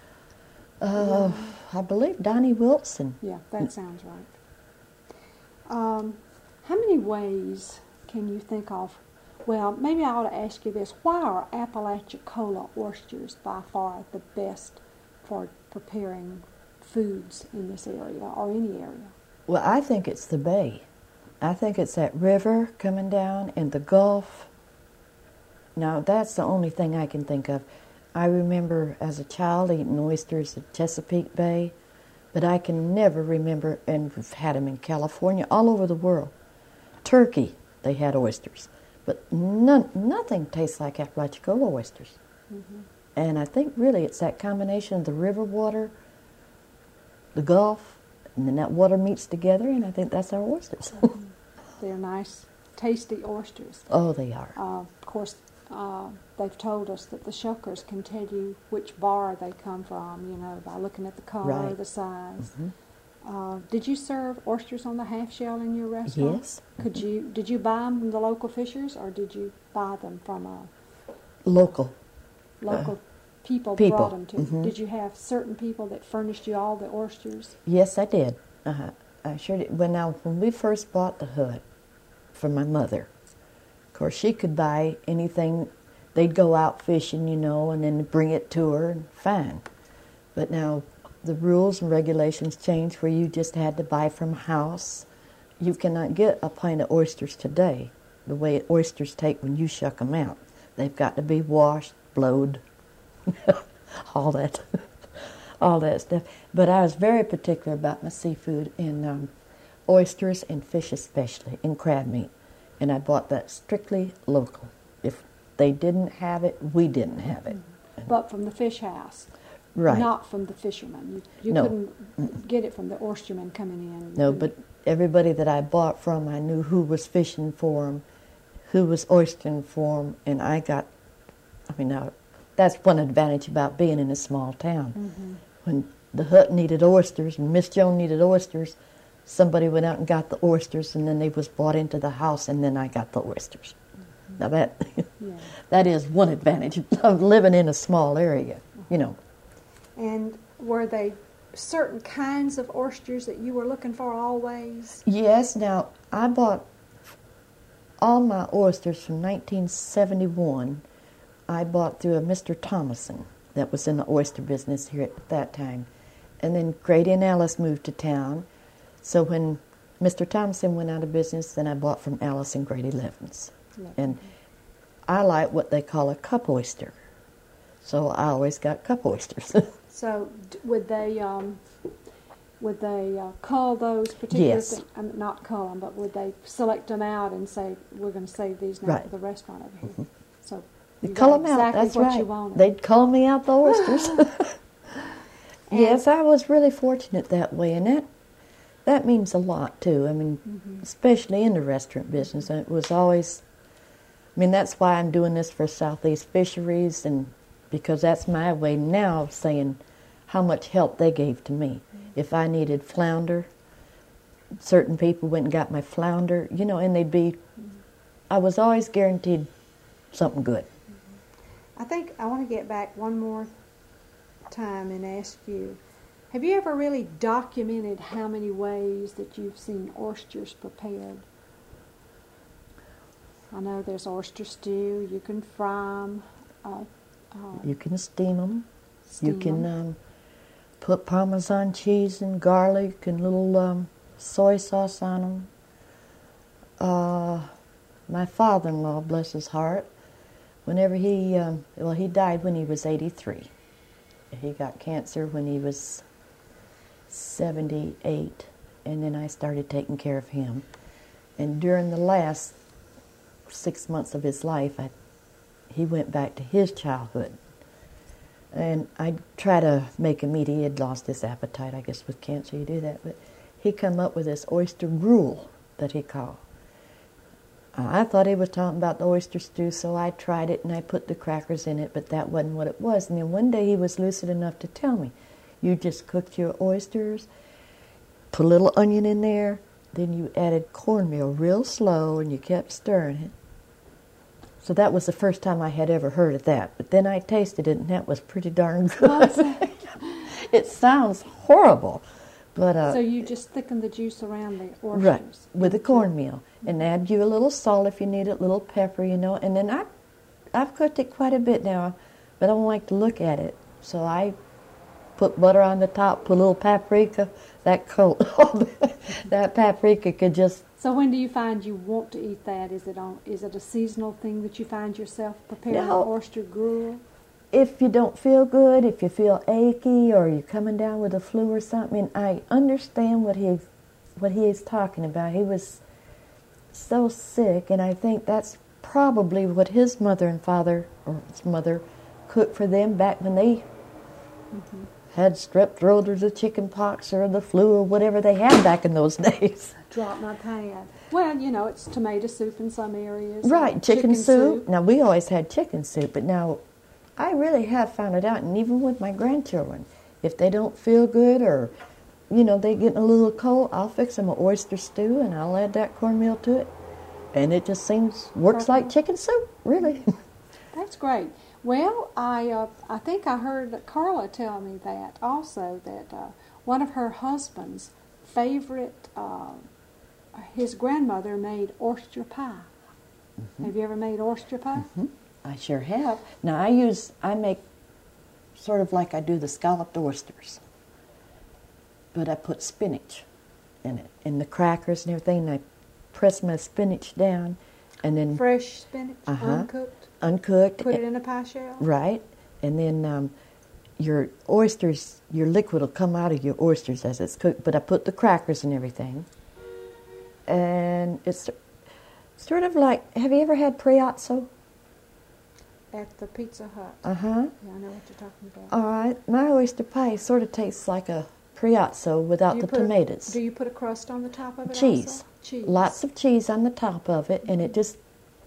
Uh, I believe Donnie Wilson. Yeah, that sounds right. Um, how many ways can you think of? Well, maybe I ought to ask you this. Why are Apalachicola oysters by far the best for preparing foods in this area or any area? Well, I think it's the bay. I think it's that river coming down and the Gulf. Now, that's the only thing I can think of. I remember as a child eating oysters at Chesapeake Bay, but I can never remember, and we've had them in California, all over the world. Turkey, they had oysters, but none, nothing tastes like Apalachicola oysters. Mm-hmm. And I think really it's that combination of the river water, the Gulf, and then that water meets together, and I think that's our oysters. They're nice, tasty oysters. Oh, they are. Uh, of course, uh, they've told us that the shuckers can tell you which bar they come from, you know, by looking at the color, Right. the size. Mhm. Uh, did you serve oysters on the half shell in your restaurant? Yes. Could you? Did you buy them from the local fishers, or did you buy them from a Local. local people, people, brought them to? mhm. Did you have certain people that furnished you all the oysters? Yes, I did. Uh-huh. I sure did. When, now, when we first bought the hut for my mother, of course, she could buy anything. They'd go out fishing, you know, and then bring it to her, and fine. But now the rules and regulations changed where you just had to buy from a house. You cannot get a pint of oysters today the way oysters take when you shuck them out. They've got to be washed, blowed, all that, all that stuff. But I was very particular about my seafood and um, oysters and fish especially, and crab meat. And I bought that strictly local. If they didn't have it, we didn't have it. But from the fish house, Right. not from the fishermen. You, you No. couldn't get it from the oystermen coming in. No, but everybody that I bought from, I knew who was fishing for them, who was oystering for them, and I got, I mean, now, that's one advantage about being in a small town. Mm-hmm. When the hut needed oysters and Miss Joan needed oysters, somebody went out and got the oysters, and then they was brought into the house, and then I got the oysters. Mm-hmm. Now that, Yeah. that is one advantage of living in a small area, you know. And were they certain kinds of oysters that you were looking for always? Yes, now, I bought all my oysters from nineteen seventy-one. I bought through a Mister Thomason that was in the oyster business here at that time. And then Grady and Alice moved to town. So when Mister Thompson went out of business, then I bought from Alice and Grady Levins. Yeah. And I like what they call a cup oyster. So I always got cup oysters. So d- would they um, would they uh, cull those particular Yes. things? Um, not cull them, but would they select them out and say, we're going to save these now Right. for the restaurant over here? Mm-hmm. So They you cull got them out, exactly that's what right. you wanted. They'd cull me out the oysters. And- Yes, I was really fortunate that way, and that that means a lot too. I mean, Mhm. especially in the restaurant business, and it was always. I mean, that's why I'm doing this for Southeast Fisheries, and because that's my way now of saying how much help they gave to me. Mm-hmm. If I needed flounder, certain people went and got my flounder, you know, and they'd be. Mm-hmm. I was always guaranteed something good. I think I want to get back one more time and ask you, have you ever really documented how many ways that you've seen oysters prepared? I know there's oyster stew, you can fry them, uh, uh, You can steam them. steam You can 'em. um, put Parmesan cheese and garlic and little um, soy sauce on them. Uh, my father-in-law, bless his heart, whenever he, um, well, he died when he was eighty-three. He got cancer when he was seventy-eight, and then I started taking care of him. And during the last six months of his life, I, he went back to his childhood. And I try to make him eat. He had lost his appetite, I guess with cancer you do that. But he come up with this oyster gruel that he called. Uh, I thought he was talking about the oyster stew, so I tried it and I put the crackers in it, but that wasn't what it was. And then one day he was lucid enough to tell me, you just cooked your oysters, put a little onion in there, then you added cornmeal real slow and you kept stirring it. So that was the first time I had ever heard of that. But then I tasted it, and that was pretty darn good. It sounds horrible, but uh, So you just thicken the juice around the oysters. right, with the cornmeal, and add you a little salt if you need it, a little pepper, you know. And then I, I've cooked it quite a bit now, but I don't like to look at it, so I put butter on the top, put a little paprika. That coat, that paprika could just. So when do you find you want to eat that? Is it on? Is it a seasonal thing that you find yourself preparing No. oyster gruel? If you don't feel good, if you feel achy, or you're coming down with a flu or something, I understand what he, what he is talking about. He was so sick, and I think that's probably what his mother and father, or his mother, cooked for them back when they Mm-hmm. had strep throat or the chicken pox or the flu or whatever they had back in those days. Drop my pad. Well, you know, it's tomato soup in some areas. Right, and chicken, soup. Now, we always had chicken soup, but now I really have found it out, and even with my grandchildren, if they don't feel good or, you know, they getting a little cold, I'll fix them an oyster stew, and I'll add that cornmeal to it, and it just seems, works like chicken soup, really. That's great. Well, I uh, I think I heard Carla tell me that also, that uh, one of her husband's favorite, uh, his grandmother made oyster pie. Mm-hmm. Have you ever made oyster pie? Mm-hmm. I sure have. Now, I use, I make sort of like I do the scalloped oysters, but I put spinach in it, and the crackers and everything, and I press my spinach down, and then Fresh spinach, Uh-huh. uncooked. uncooked. Put it in a pie shell. Right, and then um, your oysters, your liquid will come out of your oysters as it's cooked, but I put the crackers and everything, and it's sort of like, have you ever had Priazzo? At the Pizza Hut. Uh-huh. Yeah, I know what you're talking about. All right, my oyster pie sort of tastes like a Priazzo without Do you the put a- tomatoes. Do you put a crust on the top of it Cheese. also? Cheese. Lots of cheese on the top of it, and it just,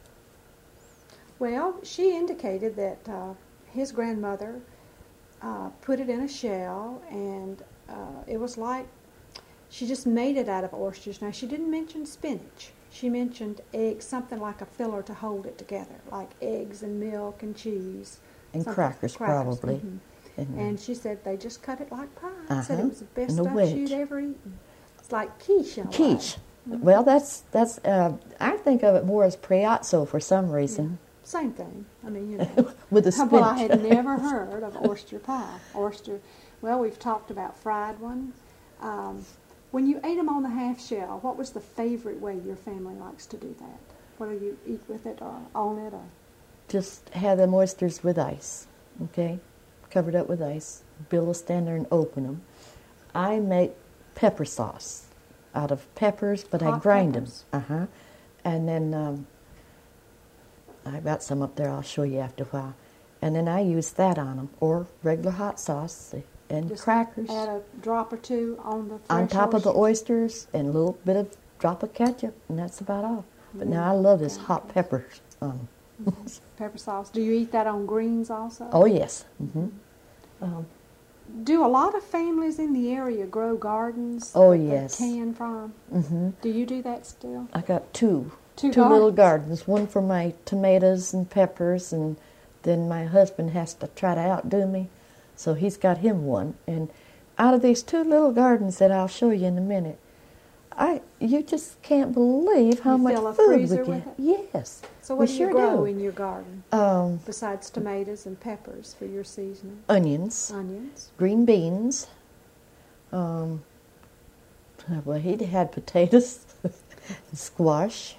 Well, she indicated that uh, his grandmother uh, put it in a shell, and uh, it was like she just made it out of oysters. Now, she didn't mention spinach. She mentioned eggs, something like a filler to hold it together, like eggs and milk and cheese. and something- crackers, probably. mhm. And, And she said they just cut it like pie. Uh-huh. Said it was the best And a stuff wedge. she'd ever eaten. It's like quiche in a way. quiche. Well, that's, that's uh, I think of it more as Priazzo for some reason. Same thing. I mean, you know. With a spinach. Well, I had never heard of oyster pie. Oyster, well, we've talked about fried ones. Um, when you ate them on the half shell, what was the favorite way your family likes to do that? Whether you eat with it or on it or? Just have them oysters with ice, okay? Covered up with ice. Bill will stand there and open them. I make pepper sauce out of peppers, but Hot I grind peppers. them. Uh-huh. And then um, I've got some up there I'll show you after a while. And then I use that on them, or regular hot sauce and Just crackers. Add a drop or two on the fresh On top of the oysters. oysters and a little bit of drop of ketchup, and that's about all. But Mm, now I love this okay. hot peppers on them. Pepper sauce. Do you eat that on greens also? Oh, yes. Mm-hmm. Um, Do a lot of families in the area grow gardens? Oh, that they yes. can from? mm-hmm. Do you do that still? I got two. Two two little gardens. gardens. One for my tomatoes and peppers, and then my husband has to try to outdo me, so he's got him one. And out of these two little gardens that I'll show you in a minute, I you just can't believe how You much fill a food we freezer get. with it? Yes. So what we do sure you grow do. in your garden Um, besides tomatoes and peppers for your seasoning? onions, Onions. green beans. Um, well, he had potatoes, squash.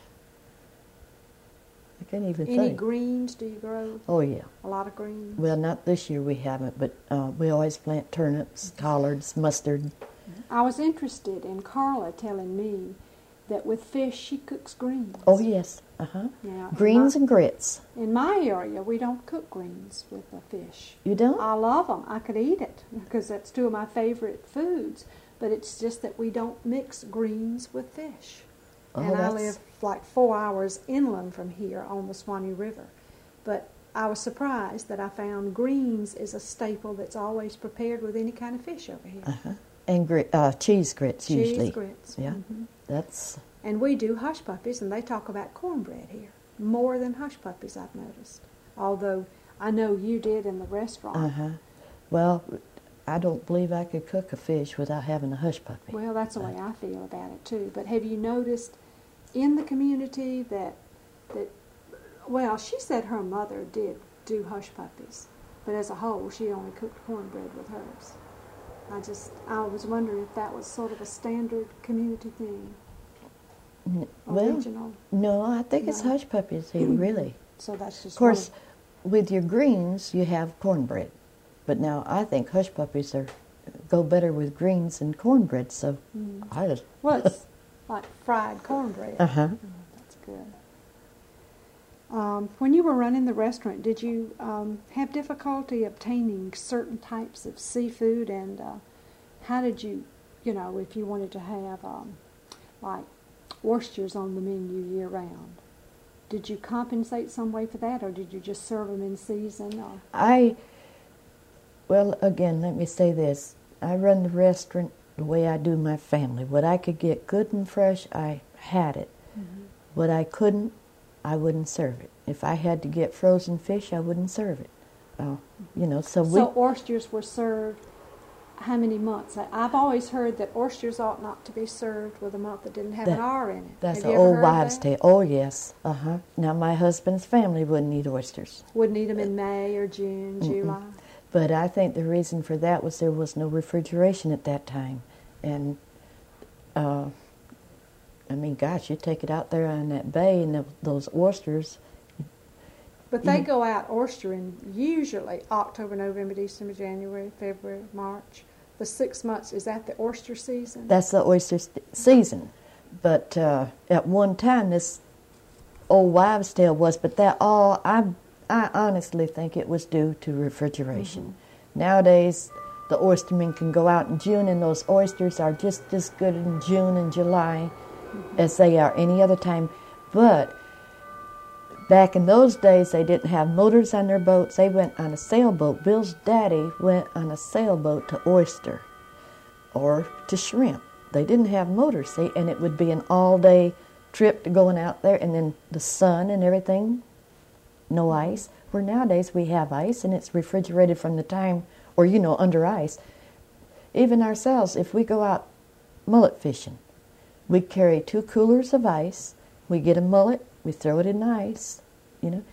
I can't even Any think. greens do you grow? Oh, yeah. A lot of greens? Well, not this year we haven't, but uh, we always plant turnips, collards, mustard. I was interested in Carla telling me that with fish she cooks greens. Oh, yes. Uh-huh. Now, in Greens my- and grits. In my area, we don't cook greens with the fish. You don't? I love them. I could eat it because that's two of my favorite foods. But it's just that we don't mix greens with fish. Oh, and I that's- live like four hours inland from here on the Swanee River. But I was surprised that I found greens is a staple that's always prepared with any kind of fish over here. Uh-huh. And gri- uh, cheese grits, Cheese usually. grits. Yeah. Mhm. That's... And we do hush puppies, and they talk about cornbread here more than hush puppies, I've noticed. Although I know you did in the restaurant. Uh-huh. Well, I don't believe I could cook a fish without having a hush puppy. Well, that's the way I feel about it too. But have you noticed in the community that that well, she said her mother did do hush puppies, but as a whole, she only cooked cornbread with hers. I just I was wondering if that was sort of a standard community thing, N- Well, original. no, I think it's No. hush puppies here, really. So that's just Of course, with your greens, you have cornbread. But now I think hush puppies are go better with greens than cornbread, so Mm. I just... Well, it's like fried cornbread. Uh-huh. Oh, that's good. Um, when you were running the restaurant, did you um, have difficulty obtaining certain types of seafood, and uh, how did you, you know, if you wanted to have um, like oysters on the menu year round, did you compensate some way for that, or did you just serve them in season? Or? I, well, again, let me say this. I run the restaurant the way I do my family. What I could get good and fresh, I had it. Mm-hmm. What I couldn't, I wouldn't serve it. If I had to get frozen fish, I wouldn't serve it. Uh, you know, so we... So oysters were served how many months? I- I've always heard that oysters ought not to be served with a month that didn't have That- an R in it. That's Have an you ever old heard wives' that? tale. Oh, yes. Uh-huh. Now, my husband's family wouldn't eat oysters. Wouldn't eat them in May or June, July. But I think the reason for that was there was no refrigeration at that time. And, uh, I mean, gosh, you take it out there on that bay and the, those oysters. But they Mhm. go out oystering usually October, November, December, January, February, March. The six months, is that the oyster season? That's the oyster st- season. But uh, at one time, this old wives' tale was, but that all, I, I honestly think it was due to refrigeration. Nowadays, the oystermen can go out in June, and those oysters are just as good in June and July as they are any other time. But back in those days, they didn't have motors on their boats. They went on a sailboat. Bill's daddy went on a sailboat to oyster or to shrimp. They didn't have motors, see, and it would be an all-day trip to going out there, and then the sun and everything, no ice. Where nowadays we have ice, and it's refrigerated from the time, or, you know, under ice. Even ourselves, if we go out mullet fishing, we carry two coolers of ice, we get a mullet, we throw it in the ice, you know.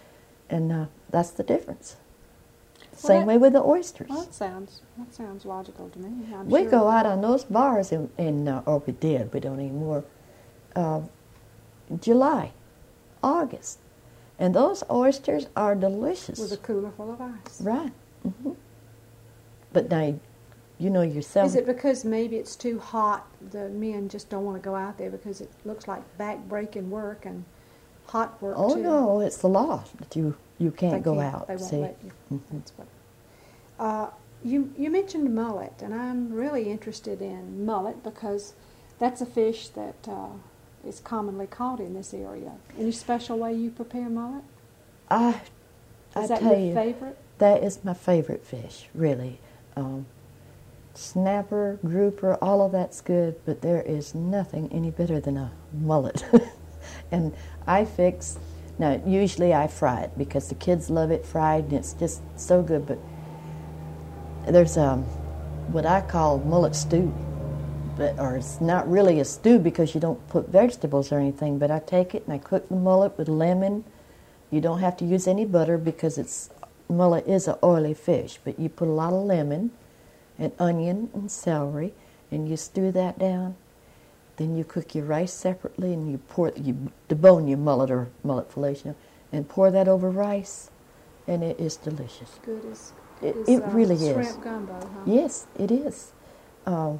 And uh, that's the difference. Well, Same that- way with the oysters. Well, that sounds that sounds logical to me. I'm we sure go it out will. on those bars in, in uh, or we did, we don't anymore, uh, July, August. And those oysters are delicious. with a cooler full of ice. Right. hmm But now, you know yourself. Is it because maybe it's too hot? The men just don't want to go out there because it looks like back-breaking work and hot work Oh, too. no, it's the law that you, you can't They go can't- out. They won't see? let you. Mhm. That's what. Uh, you you mentioned mullet, and I'm really interested in mullet because that's a fish that uh, is commonly caught in this area. Any special way you prepare mullet? I, I Is that tell your you, favorite? that is my favorite fish, really. Um, snapper, grouper, all of that's good, but there is nothing any better than a mullet. And I fix, now usually I fry it because the kids love it fried and it's just so good, but there's um, what I call mullet stew. But, or it's not really a stew because you don't put vegetables or anything, but I take it and I cook the mullet with lemon. You don't have to use any butter because it's mullet is an oily fish, but you put a lot of lemon and onion and celery, and you stew that down. Then you cook your rice separately, and you pour you debone your mullet or mullet fillet, you know, and pour that over rice, and it is delicious. Good as It, as, it uh, really shrimp is. gumbo, huh? Yes, it is. Um,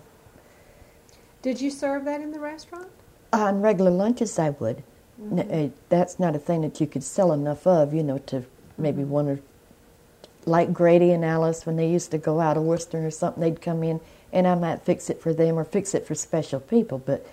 Did you serve that in the restaurant? on regular lunches, I would. Mm-hmm. N- uh, that's not a thing that you could sell enough of, you know, to maybe Mm-hmm. one or like Grady and Alice when they used to go out of Worcester or something, they'd come in and I might fix it for them or fix it for special people. But,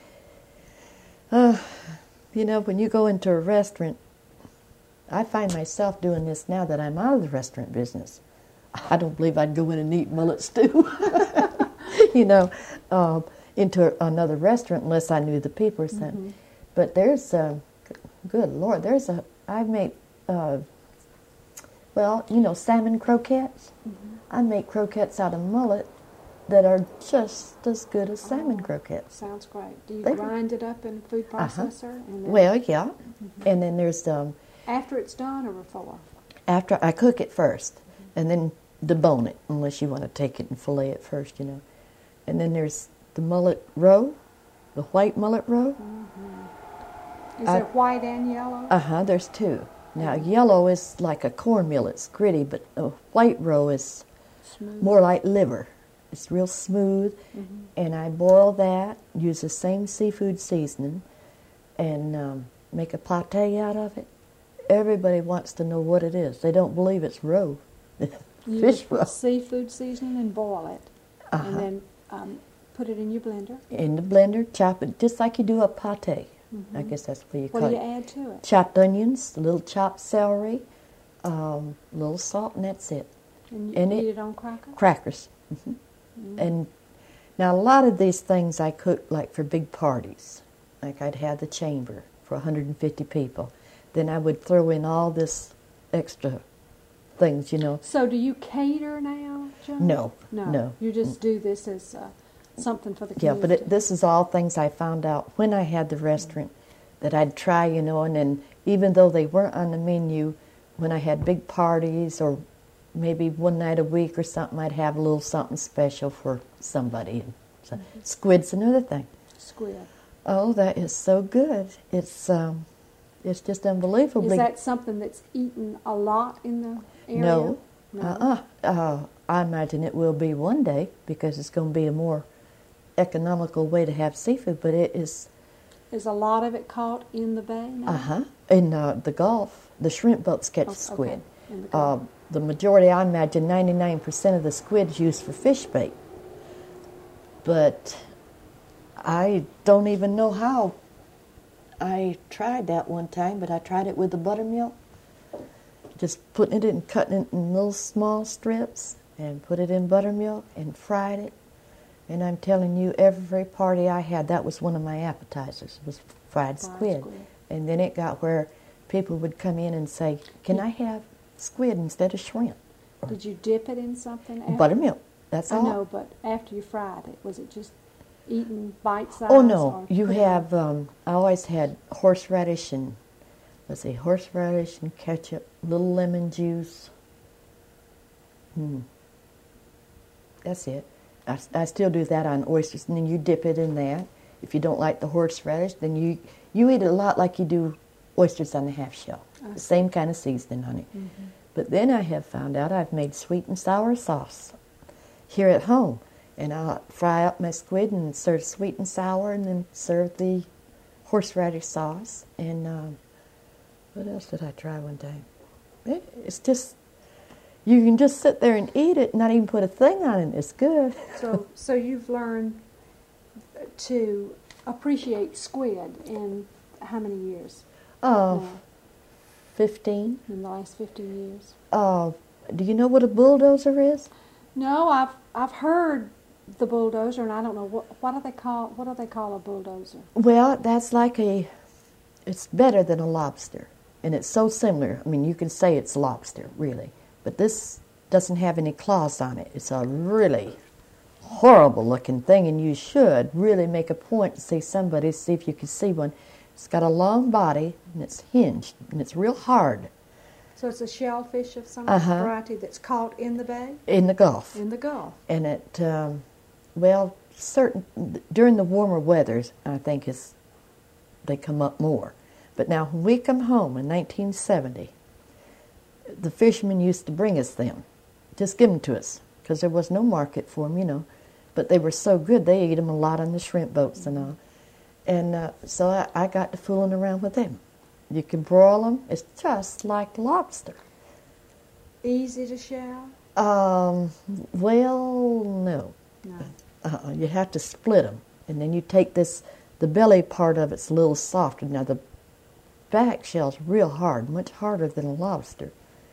uh, you know, when you go into a restaurant, I find myself doing this now that I'm out of the restaurant business. I don't believe I'd go in and eat mullet stew, you know, um, into another restaurant unless I knew the people or something. Mm-hmm. But there's, uh, good Lord, there's a, I make, uh, well, you know, salmon croquettes. Mm-hmm. I make croquettes out of mullet that are just as good as salmon Oh. croquettes. Sounds great. Do you They- grind it up in a food Uh-huh. processor? And then Well, yeah. And then there's, um, after it's done or before? after I cook it first, and then debone it, unless you want to take it and fillet it first, you know. And then there's the mullet roe, the white mullet roe. Is I- there white and yellow? Uh-huh, there's two. Now, yellow is like a cornmeal. It's gritty, but the white roe is Smooth. more like liver. It's real smooth, Mm-hmm. and I boil that, use the same seafood seasoning, and um, make a pate out of it. Everybody wants to know what it is. They don't believe it's roe. You Fish just put roe. seafood seasoning and boil it, Uh-huh. and then um, put it in your blender. In the blender, chop it just like you do a pate. I guess that's what you What call do you it. add to it? Chopped onions, a little chopped celery, um, a little salt, and that's it. And you And eat it- it on cracker? Crackers. hmm And now a lot of these things I cook like for big parties. Like I'd have the chamber for one hundred fifty people. Then I would throw in all this extra things, you know. So do you cater now, John? No, No. no. You just do this as uh, something for the Yeah, community. but it, this is all things I found out when I had the restaurant that I'd try, you know, and then even though they weren't on the menu, when I had big parties or maybe one night a week or something, I'd have a little something special for somebody. And so, squid's another thing. Squid. Oh, that is so good. It's um, it's just unbelievable. Is that something that's eaten a lot in the area? No. No. Uh-uh. Uh, I imagine it will be one day because it's going to be a more economical way to have seafood, but it is, Is a lot of it caught in the bay now? uh-huh. In uh, the Gulf, the shrimp boats catch Oh, squid. okay. In the Uh, Gulf. the majority, I imagine, ninety-nine percent of the squid's used for fish bait. But I don't even know how. I tried that one time, but I tried it with the buttermilk. Just putting it in, cutting it in little small strips, and put it in buttermilk and fried it. And I'm telling you, every party I had, that was one of my appetizers, was fried, Fried squid. squid. And then it got where people would come in and say, "Can I have squid instead of shrimp?" Did you dip it in something? After? Buttermilk. That's I all. know, but after you fried it, was it just eaten bite size? Oh no, or you put it have. Um, I always had horseradish and let's see, horseradish and ketchup, little lemon juice. Hmm. That's it. I, I still do that on oysters, and then you dip it in that. If you don't like the horseradish, then you, you eat it a lot like you do oysters on the half shell. The same kind of seasoning on it. Mm-hmm. But then I have found out I've made sweet and sour sauce here at home. And I'll fry up my squid and serve sweet and sour, and then serve the horseradish sauce. And um, what else did I try one time? It, it's just, you can just sit there and eat it, and not even put a thing on it. It's good. So, so you've learned to appreciate squid in how many years? Oh, now? fifteen. In the last fifteen years. Uh, do you know what a bulldozer is? No, I've I've heard the bulldozer, and I don't know what what do they call what do they call a bulldozer? Well, that's like a, it's better than a lobster, and it's so similar. I mean, you can say it's lobster, really, but this doesn't have any claws on it. It's a really horrible looking thing, and you should really make a point to see somebody, see if you can see one. It's got a long body, and it's hinged, and it's real hard. So it's a shellfish of some Uh-huh. variety that's caught in the bay? In the Gulf. In the Gulf. And it, um, well, certain, during the warmer weathers, I think it's, they come up more. But now, when we come home in nineteen seventy, the fishermen used to bring us them, just give them to us, because there was no market for them, you know. But they were so good, they ate them a lot on the shrimp boats and all. And uh, so I, I got to fooling around with them. You can broil them. It's just like lobster. Easy to shell? Um, well, no. No. Uh-uh. You have to split them. And then you take this, the belly part of it's a little softer. Now, the back shell's real hard, much harder than a lobster.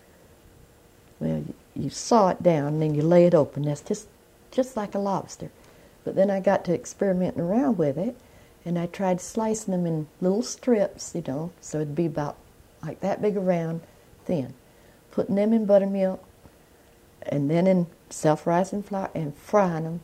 Well, you, you saw it down, and then you lay it open. That's just, just like a lobster. But then I got to experimenting around with it. And I tried slicing them in little strips, you know, so it'd be about like that big around, thin. Putting them in buttermilk, and then in self-rising flour, and frying them.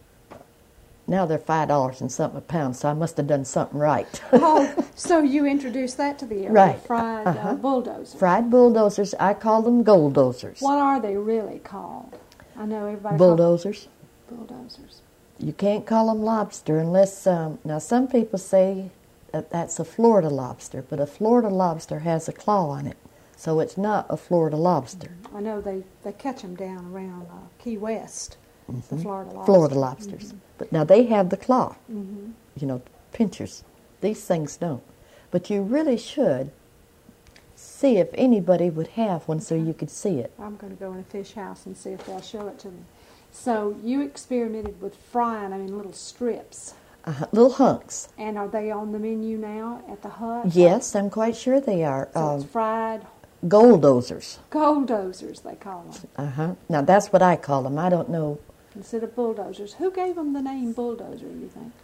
Now they're five dollars and something a pound, so I must have done something right. Oh, so you introduced that to the area, Right. fried Uh-huh. uh, bulldozers. Fried bulldozers, I call them goldozers. What are they really called? I know everybody Bulldozers. calls them bulldozers. You can't call them lobster unless, um, now some people say that that's a Florida lobster, but a Florida lobster has a claw on it, so it's not a Florida lobster. I know they, they catch them down around uh, Key West, Mm-hmm. the Florida lobster. Florida lobsters. Mm-hmm. But now they have the claw, Mm-hmm. you know, pinchers. These things don't. But you really should see if anybody would have one so you could see it. I'm going to go in a fish house and see if they'll show it to me. So you experimented with frying them in little strips. Uh, little hunks. And are they on the menu now at the hut? Yes, I'm quite sure they are. So Um, it's fried goldozers. goldozers, they call them, Uh-huh. Now, that's what I call them. I don't know. instead of bulldozers. Who gave them the name bulldozer, you think?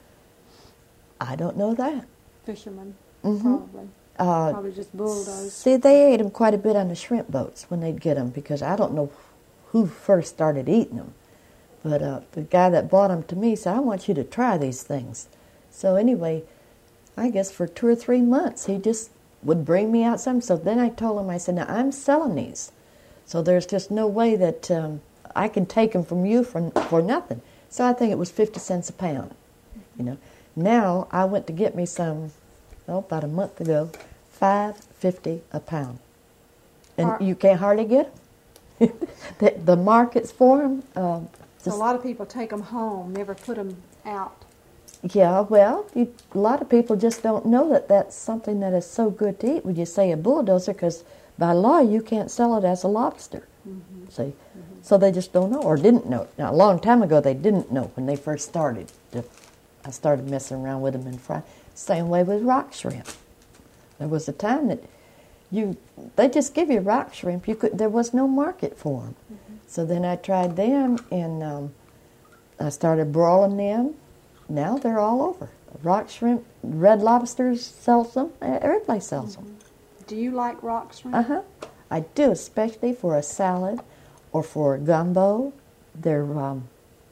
I don't know that. Fishermen, Mhm. probably. Uh, Probably just bulldoze. See, they ate them quite a bit on the shrimp boats when they'd get them, because I don't know who first started eating them. But uh, the guy that bought them to me said, I want you to try these things. So anyway, I guess for two or three months, he just would bring me out some. So then I told him, I said, now I'm selling these. So there's just no way that um, I can take them from you for, for nothing. So I think it was fifty cents a pound. You know. Now I went to get me some, oh, about a month ago, five fifty a pound. And Are- you can't hardly get them. the, the markets for them, um, So a lot of people take them home, never put them out. yeah, well, you, a lot of people just don't know that that's something that is so good to eat when you say a bulldozer, because by law you can't sell it as a lobster. Mm-hmm. See, mm-hmm. So they just don't know, or didn't know. Now, a long time ago they didn't know when they first started. To, I started messing around with them and fry. Same way with rock shrimp. There was a time that you they just give you rock shrimp. You could there was no market for them. Mm-hmm. So then I tried them, and um, I started broiling them. Now they're all over. Rock shrimp, Red Lobsters sells them. Every place sells Mm-hmm. them. Do you like rock shrimp? Uh huh. I do, especially for a salad or for a gumbo. They're, um,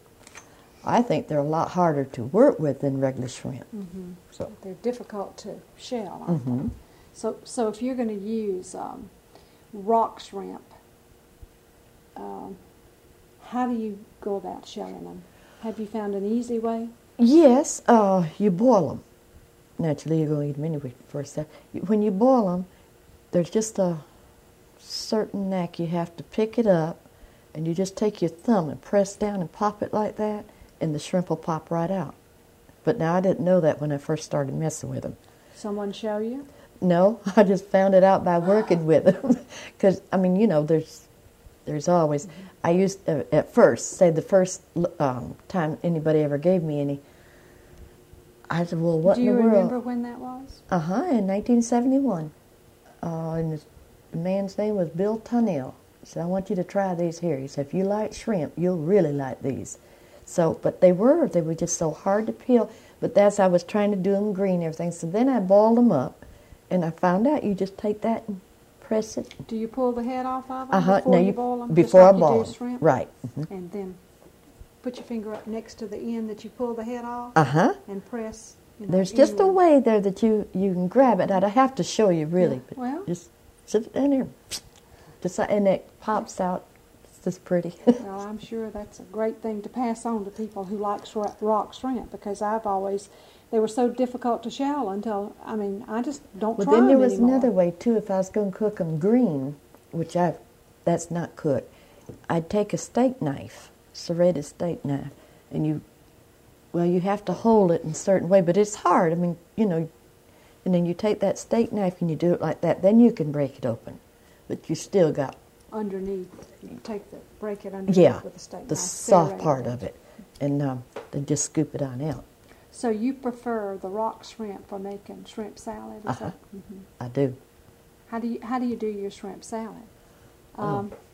I think they're a lot harder to work with than regular shrimp. Mm-hmm. So They're difficult to shell, aren't Mhm. they? So, so if you're going to use um, rock shrimp, um, how do you go about shelling them? Have you found an easy way? Yes, uh, you boil them. Naturally, you're going to eat them anyway first. When you boil them, there's just a certain knack. You have to pick it up, and you just take your thumb and press down and pop it like that, and the shrimp will pop right out. But now I didn't know that when I first started messing with them. Someone show you? No, I just found it out by working with them. Because, I mean, you know, there's there's always, mm-hmm. I used, uh, at first, say the first um, time anybody ever gave me any, I said, well, what Do in the world? Do you remember when that was? Uh-huh, in nineteen seventy-one. Uh, and the, the man's name was Bill Tunnell. He said, I want you to try these here. He said, if you like shrimp, you'll really like these. So, but they were, they were just so hard to peel. But that's, I was trying to do them green and everything. So then I boiled them up, and I found out you just take that and press it. Do you pull the head off of them uh-huh. before no, you, you boil them? Before just I like boil you do them. shrimp? Right. Mm-hmm. And then put your finger up next to the end that you pull the head off. Uh-huh. And press. You know, There's just anywhere. a way there that you, you can grab it. I'd have to show you really. Yeah. But Well. just sit down there. Just, and it pops out. It's just pretty. Well, I'm sure that's a great thing to pass on to people who like shri- rock shrimp, because I've always, they were so difficult to shell until, I mean, I just don't Well, try then there them was anymore. another way, too. If I was going to cook them green, which I, that's not cooked, I'd take a steak knife, serrated steak knife, and you, well, you have to hold it in a certain way, but it's hard. I mean, you know, and then you take that steak knife and you do it like that, then you can break it open. But you still got... Underneath, you take the, break it underneath Yeah, with a steak the knife. soft serrated part of it, and um, then just scoop it on out. So you prefer the rock shrimp for making shrimp salad? Is Uh-huh. that, mm-hmm. I do. How do you how do you do your shrimp salad? Um, Oh.